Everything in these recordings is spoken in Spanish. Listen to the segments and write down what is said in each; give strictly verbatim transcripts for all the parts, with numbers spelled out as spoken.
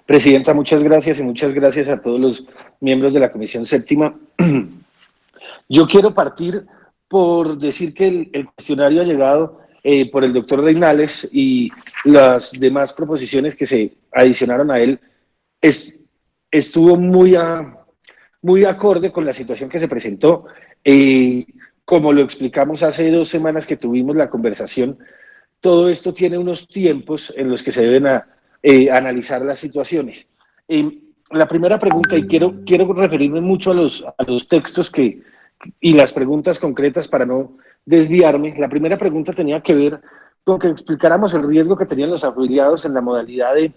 Presidenta, muchas gracias y muchas gracias a todos los miembros de la Comisión Séptima. Yo quiero partir por decir que el, el cuestionario ha llegado eh, por el doctor Reinales y las demás proposiciones que se adicionaron a él es, estuvo muy, a, muy acorde con la situación que se presentó. Eh, como lo explicamos hace dos semanas que tuvimos la conversación, todo esto tiene unos tiempos en los que se deben a, eh, analizar las situaciones. Eh, la primera pregunta, y quiero, quiero referirme mucho a los, a los textos que, y las preguntas concretas para no desviarme. La primera pregunta tenía que ver con que explicáramos el riesgo que tenían los afiliados en la modalidad de,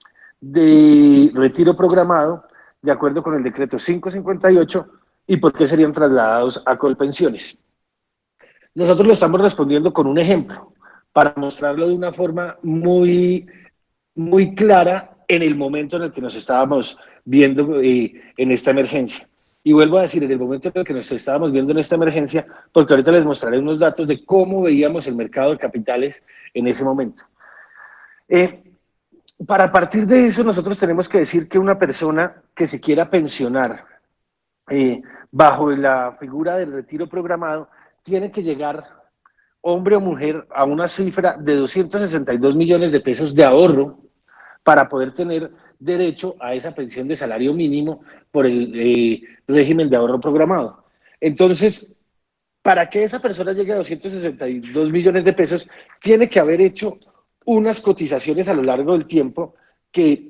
de retiro programado, de acuerdo con el decreto quinientos cincuenta y ocho, y por qué serían trasladados a Colpensiones. Nosotros le estamos respondiendo con un ejemplo, para mostrarlo de una forma muy, muy clara en el momento en el que nos estábamos viendo eh, en esta emergencia. Y vuelvo a decir, en el momento en el que nos estábamos viendo en esta emergencia, porque ahorita les mostraré unos datos de cómo veíamos el mercado de capitales en ese momento. Eh, para partir de eso, nosotros tenemos que decir que una persona que se quiera pensionar eh, bajo la figura del retiro programado tiene que llegar, hombre o mujer, a una cifra de doscientos sesenta y dos millones de pesos de ahorro para poder tener derecho a esa pensión de salario mínimo por el eh, régimen de ahorro programado. Entonces, para que esa persona llegue a doscientos sesenta y dos millones de pesos, tiene que haber hecho unas cotizaciones a lo largo del tiempo que,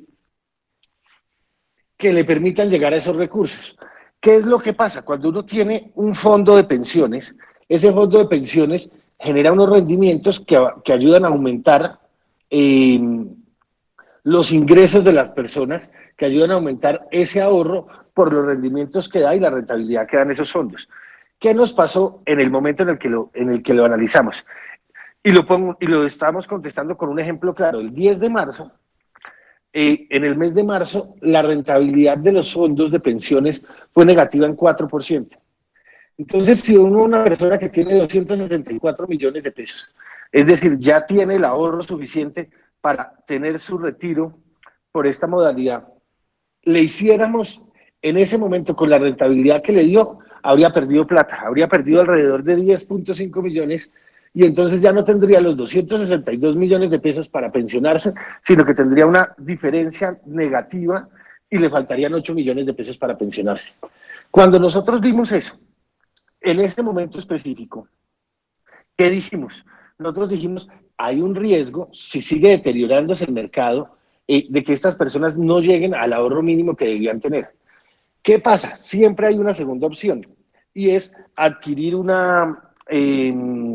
que le permitan llegar a esos recursos. ¿Qué es lo que pasa? Cuando uno tiene un fondo de pensiones, ese fondo de pensiones genera unos rendimientos que, que ayudan a aumentar eh, los ingresos de las personas, que ayudan a aumentar ese ahorro por los rendimientos que da y la rentabilidad que dan esos fondos. ¿Qué nos pasó en el momento en el que lo, en el que lo analizamos? Y lo, pongo, y lo estamos contestando con un ejemplo claro. El diez de marzo, eh, en el mes de marzo, la rentabilidad de los fondos de pensiones fue negativa en cuatro por ciento. Entonces, si uno, una persona que tiene doscientos sesenta y cuatro millones de pesos, es decir, ya tiene el ahorro suficiente para tener su retiro por esta modalidad, le hiciéramos en ese momento con la rentabilidad que le dio, habría perdido plata, habría perdido alrededor de diez punto cinco millones y entonces ya no tendría los doscientos sesenta y dos millones de pesos para pensionarse, sino que tendría una diferencia negativa y le faltarían ocho millones de pesos para pensionarse. Cuando nosotros vimos eso, en ese momento específico, ¿qué dijimos? Nosotros dijimos, hay un riesgo, si sigue deteriorándose el mercado, eh, de que estas personas no lleguen al ahorro mínimo que debían tener. ¿Qué pasa? Siempre hay una segunda opción, y es adquirir una, eh,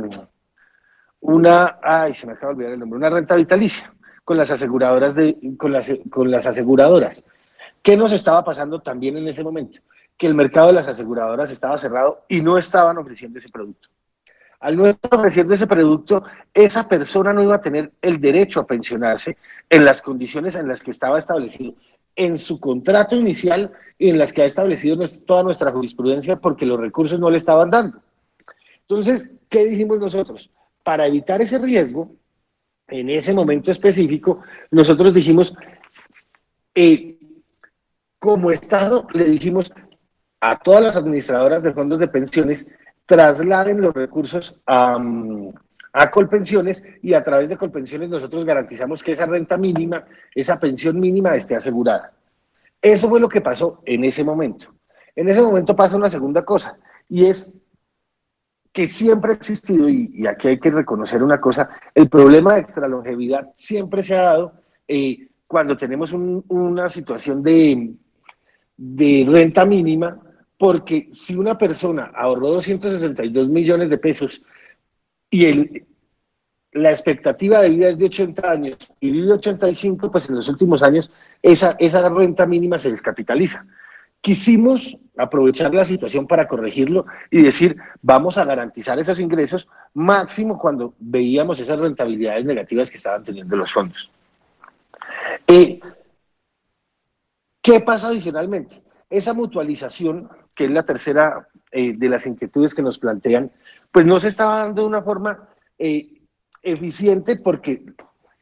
una, ay, se me acaba de olvidar el nombre, una renta vitalicia con las aseguradoras, de, con las, con las aseguradoras. ¿Qué nos estaba pasando también en ese momento? Que el mercado de las aseguradoras estaba cerrado y no estaban ofreciendo ese producto. Al no estar ofreciendo ese producto, esa persona no iba a tener el derecho a pensionarse en las condiciones en las que estaba establecido en su contrato inicial y en las que ha establecido toda nuestra jurisprudencia porque los recursos no le estaban dando. Entonces, ¿qué dijimos nosotros? Para evitar ese riesgo, en ese momento específico, nosotros dijimos, eh, como Estado, le dijimos a todas las administradoras de fondos de pensiones, trasladen los recursos a, a Colpensiones y a través de Colpensiones nosotros garantizamos que esa renta mínima, esa pensión mínima esté asegurada. Eso fue lo que pasó en ese momento. En ese momento pasa una segunda cosa y es que siempre ha existido, y, y aquí hay que reconocer una cosa, el problema de extralongevidad siempre se ha dado eh, cuando tenemos un, una situación de, de renta mínima, porque si una persona ahorró doscientos sesenta y dos millones de pesos y el, la expectativa de vida es de ochenta años y vive ochenta y cinco, pues en los últimos años esa, esa renta mínima se descapitaliza. Quisimos aprovechar la situación para corregirlo y decir, vamos a garantizar esos ingresos máximo cuando veíamos esas rentabilidades negativas que estaban teniendo los fondos. Eh, ¿Qué pasa adicionalmente? Esa mutualización, que es la tercera eh, de las inquietudes que nos plantean, pues no se estaba dando de una forma eh, eficiente porque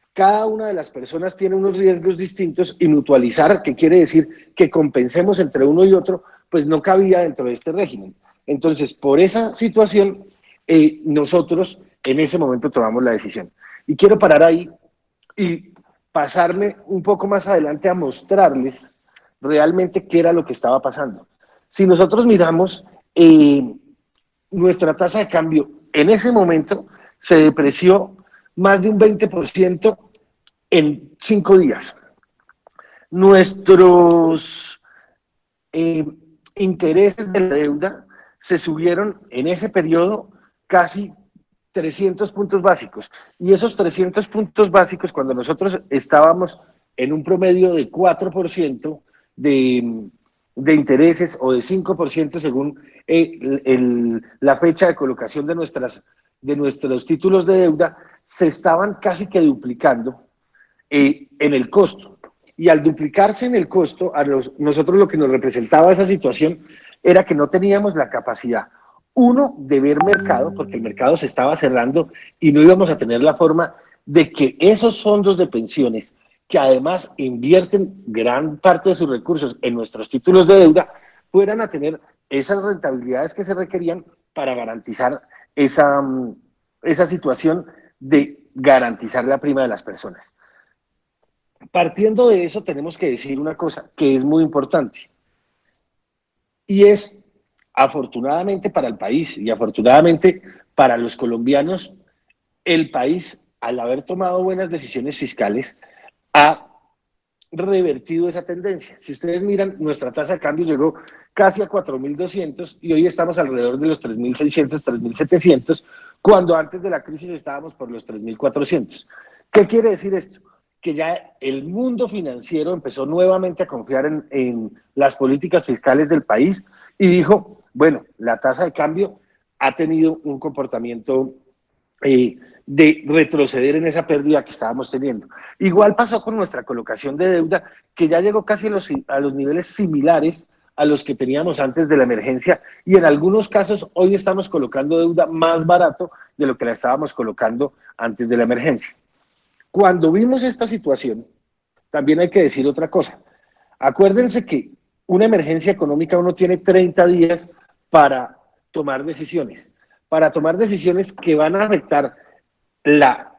cada una de las personas tiene unos riesgos distintos y mutualizar, que quiere decir que compensemos entre uno y otro, pues no cabía dentro de este régimen. Entonces, por esa situación, eh, nosotros en ese momento tomamos la decisión. Y quiero parar ahí y pasarme un poco más adelante a mostrarles realmente qué era lo que estaba pasando. Si nosotros miramos, eh, nuestra tasa de cambio en ese momento se depreció más de un veinte por ciento en cinco días. Nuestros eh, intereses de la deuda se subieron en ese periodo casi trescientos puntos básicos. Y esos trescientos puntos básicos, cuando nosotros estábamos en un promedio de cuatro por ciento de, de intereses o de cinco por ciento según el, el, la fecha de colocación de, nuestras, de nuestros títulos de deuda, se estaban casi que duplicando eh, en el costo. Y al duplicarse en el costo, a los, nosotros lo que nos representaba esa situación era que no teníamos la capacidad, uno, de ver mercado, porque el mercado se estaba cerrando y no íbamos a tener la forma de que esos fondos de pensiones, que además invierten gran parte de sus recursos en nuestros títulos de deuda, fueran a tener esas rentabilidades que se requerían para garantizar esa, esa situación de garantizar la prima de las personas. Partiendo de eso, tenemos que decir una cosa que es muy importante, y es, afortunadamente para el país y afortunadamente para los colombianos, el país, al haber tomado buenas decisiones fiscales, ha revertido esa tendencia. Si ustedes miran, nuestra tasa de cambio llegó casi a cuatro mil doscientos y hoy estamos alrededor de los tres mil seiscientos, tres mil setecientos, cuando antes de la crisis estábamos por los tres mil cuatrocientos. ¿Qué quiere decir esto? Que ya el mundo financiero empezó nuevamente a confiar en, en las políticas fiscales del país y dijo, bueno, la tasa de cambio ha tenido un comportamiento eh, de retroceder en esa pérdida que estábamos teniendo. Igual pasó con nuestra colocación de deuda, que ya llegó casi a los, a los niveles similares a los que teníamos antes de la emergencia, y en algunos casos hoy estamos colocando deuda más barato de lo que la estábamos colocando antes de la emergencia. Cuando vimos esta situación, también hay que decir otra cosa. Acuérdense que una emergencia económica uno tiene treinta días para tomar decisiones, para tomar decisiones que van a afectar la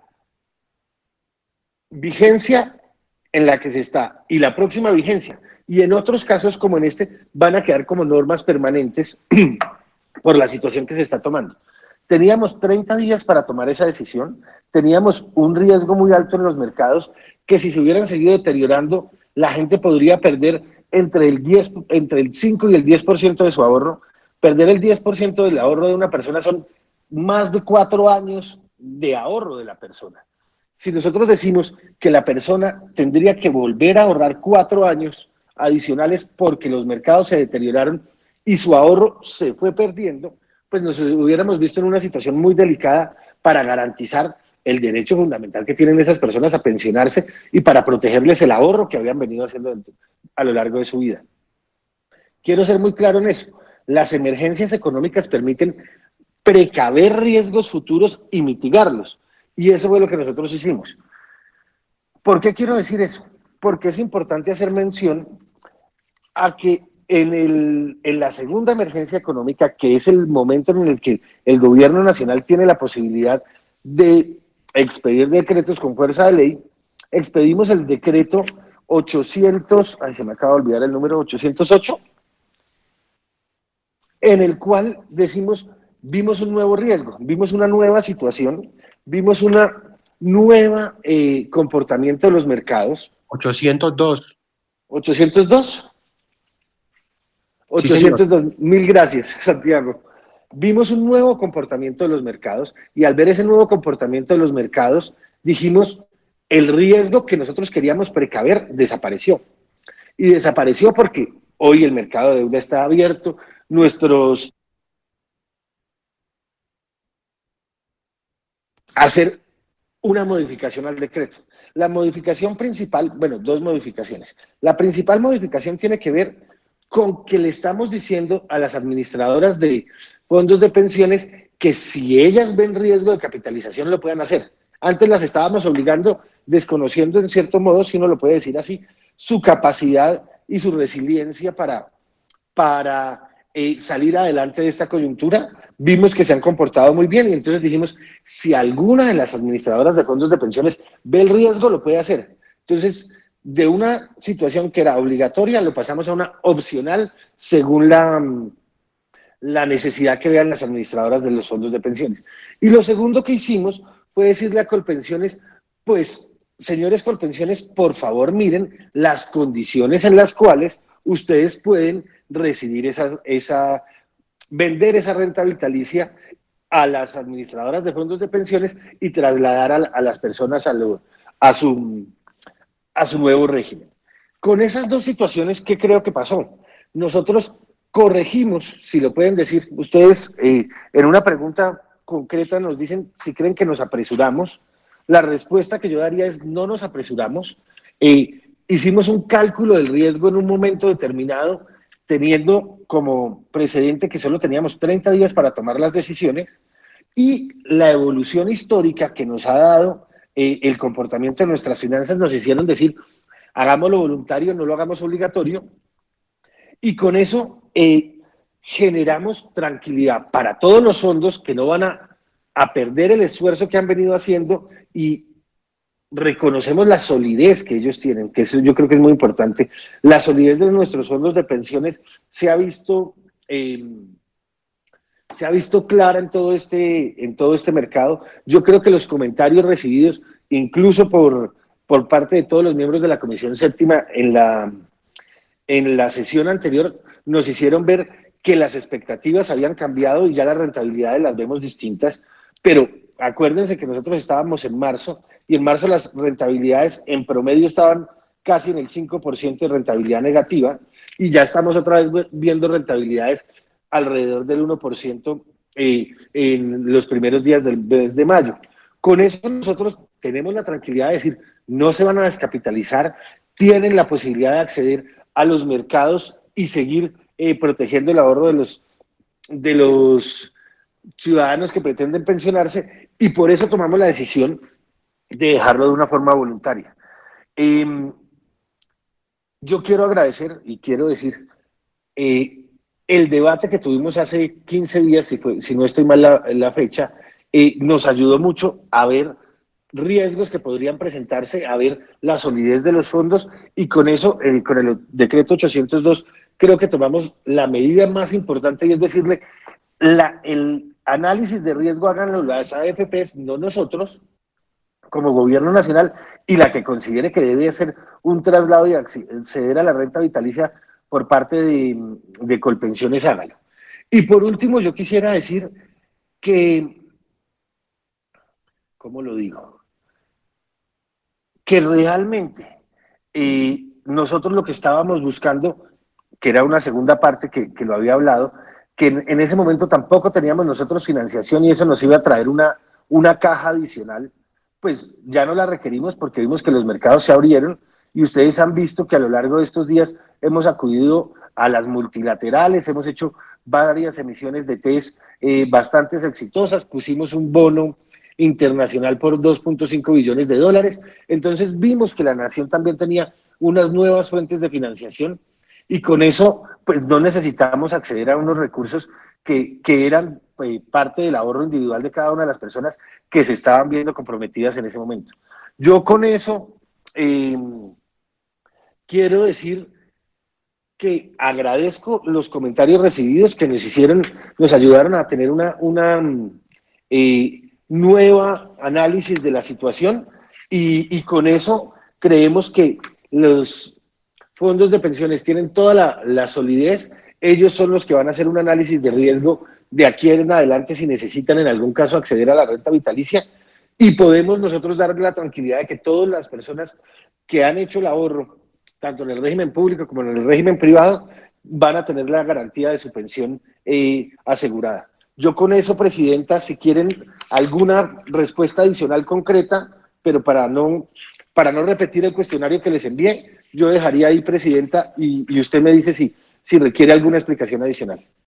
vigencia en la que se está y la próxima vigencia. Y en otros casos, como en este, van a quedar como normas permanentes por la situación que se está tomando. Teníamos treinta días para tomar esa decisión, teníamos un riesgo muy alto en los mercados, que si se hubieran seguido deteriorando, la gente podría perder entre el, diez, entre el cinco y el diez por ciento de su ahorro. Perder el diez por ciento del ahorro de una persona son más de cuatro años de ahorro de la persona. Si nosotros decimos que la persona tendría que volver a ahorrar cuatro años adicionales porque los mercados se deterioraron y su ahorro se fue perdiendo, pues nos hubiéramos visto en una situación muy delicada para garantizar el derecho fundamental que tienen esas personas a pensionarse y para protegerles el ahorro que habían venido haciendo a lo largo de su vida. Quiero ser muy claro en eso. Las emergencias económicas permiten precaver riesgos futuros y mitigarlos. Y eso fue lo que nosotros hicimos. ¿Por qué quiero decir eso? Porque es importante hacer mención a que en, el, en la segunda emergencia económica, que es el momento en el que el gobierno nacional tiene la posibilidad de expedir decretos con fuerza de ley, expedimos el decreto ochocientos, ay, se me acaba de olvidar el número, ochocientos ocho, en el cual decimos, vimos un nuevo riesgo, vimos una nueva situación, vimos un nuevo eh, comportamiento de los mercados. ochocientos dos. ¿ochocientos dos? ochocientos dos, sí, mil gracias, Santiago. Vimos un nuevo comportamiento de los mercados y al ver ese nuevo comportamiento de los mercados, dijimos, el riesgo que nosotros queríamos precaver desapareció. Y desapareció porque hoy el mercado de deuda está abierto, nuestros... hacer una modificación al decreto. La modificación principal, bueno, dos modificaciones. La principal modificación tiene que ver con que le estamos diciendo a las administradoras de fondos de pensiones que si ellas ven riesgo de capitalización lo puedan hacer. Antes las estábamos obligando desconociendo en cierto modo, si uno lo puede decir así, su capacidad y su resiliencia para, para eh, salir adelante de esta coyuntura. Vimos que se han comportado muy bien y entonces dijimos, si alguna de las administradoras de fondos de pensiones ve el riesgo, lo puede hacer. Entonces, de una situación que era obligatoria, lo pasamos a una opcional según la, la necesidad que vean las administradoras de los fondos de pensiones. Y lo segundo que hicimos fue decirle a Colpensiones, pues, señores Colpensiones, por favor miren las condiciones en las cuales ustedes pueden recibir esa, esa vender esa renta vitalicia a las administradoras de fondos de pensiones y trasladar a, a las personas a, lo, a, su, a su nuevo régimen. Con esas dos situaciones, ¿qué creo que pasó? Nosotros corregimos, si lo pueden decir, ustedes eh, en una pregunta concreta nos dicen si creen que nos apresuramos. La respuesta que yo daría es no nos apresuramos. Eh, hicimos un cálculo del riesgo en un momento determinado, teniendo como precedente que solo teníamos treinta días para tomar las decisiones, y la evolución histórica que nos ha dado eh, el comportamiento de nuestras finanzas nos hicieron decir, hagámoslo voluntario, no lo hagamos obligatorio, y con eso eh, generamos tranquilidad para todos los fondos que no van a, a perder el esfuerzo que han venido haciendo, y reconocemos la solidez que ellos tienen, que eso yo creo que es muy importante. La solidez de nuestros fondos de pensiones se ha visto, eh, se ha visto clara en todo, este, en todo este mercado. Yo creo que los comentarios recibidos, incluso por, por parte de todos los miembros de la Comisión Séptima en la, en la sesión anterior, nos hicieron ver que las expectativas habían cambiado y ya las rentabilidades las vemos distintas, pero acuérdense que nosotros estábamos en marzo, y en marzo las rentabilidades en promedio estaban casi en el cinco por ciento de rentabilidad negativa, y ya estamos otra vez viendo rentabilidades alrededor del uno por ciento eh, en los primeros días del mes de mayo. Con eso nosotros tenemos la tranquilidad de decir, no se van a descapitalizar, tienen la posibilidad de acceder a los mercados y seguir eh, protegiendo el ahorro de los, de los ciudadanos que pretenden pensionarse, y por eso tomamos la decisión de dejarlo de una forma voluntaria. Eh, yo quiero agradecer y quiero decir, eh, el debate que tuvimos hace quince días, si, fue, si no estoy mal la, la fecha, eh, nos ayudó mucho a ver riesgos que podrían presentarse, a ver la solidez de los fondos, y con eso, eh, con el decreto ochocientos dos, creo que tomamos la medida más importante, y es decirle, la, el análisis de riesgo háganlo las A F Pes, no nosotros, como gobierno nacional, y la que considere que debe ser un traslado y acceder a la renta vitalicia por parte de, de Colpensiones, hágalo. Y por último, yo quisiera decir que, ¿cómo lo digo? Que realmente eh, nosotros lo que estábamos buscando, que era una segunda parte que, que lo había hablado, que en, en ese momento tampoco teníamos nosotros financiación y eso nos iba a traer una, una caja adicional, pues ya no la requerimos porque vimos que los mercados se abrieron, y ustedes han visto que a lo largo de estos días hemos acudido a las multilaterales, hemos hecho varias emisiones de test eh, bastante exitosas, pusimos un bono internacional por dos punto cinco billones de dólares, entonces vimos que la nación también tenía unas nuevas fuentes de financiación, y con eso pues no necesitamos acceder a unos recursos que, que eran eh, parte del ahorro individual de cada una de las personas que se estaban viendo comprometidas en ese momento. Yo con eso eh, quiero decir que agradezco los comentarios recibidos que nos hicieron, nos ayudaron a tener una, una eh, nueva análisis de la situación, y, y con eso creemos que los fondos de pensiones tienen toda la, la solidez. Ellos son los que van a hacer un análisis de riesgo de aquí en adelante si necesitan en algún caso acceder a la renta vitalicia, y podemos nosotros darle la tranquilidad de que todas las personas que han hecho el ahorro, tanto en el régimen público como en el régimen privado, van a tener la garantía de su pensión eh, asegurada. Yo con eso, Presidenta, si quieren alguna respuesta adicional concreta, pero para no, para no repetir el cuestionario que les envié, yo dejaría ahí, Presidenta, y, y usted me dice si, si requiere alguna explicación adicional.